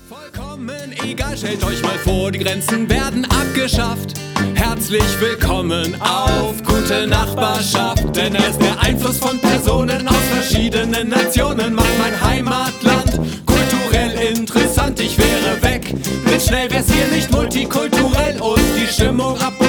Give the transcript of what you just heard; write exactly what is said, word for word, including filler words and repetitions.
Vollkommen egal, stellt euch mal vor, die Grenzen werden abgeschafft. Herzlich willkommen auf Gute Nachbarschaft, denn erst der Einfluss von Personen aus verschiedenen Nationen macht mein Heimatland kulturell interessant. Ich wäre weg, blitzschnell wär's hier nicht multikulturell und die Stimmung ab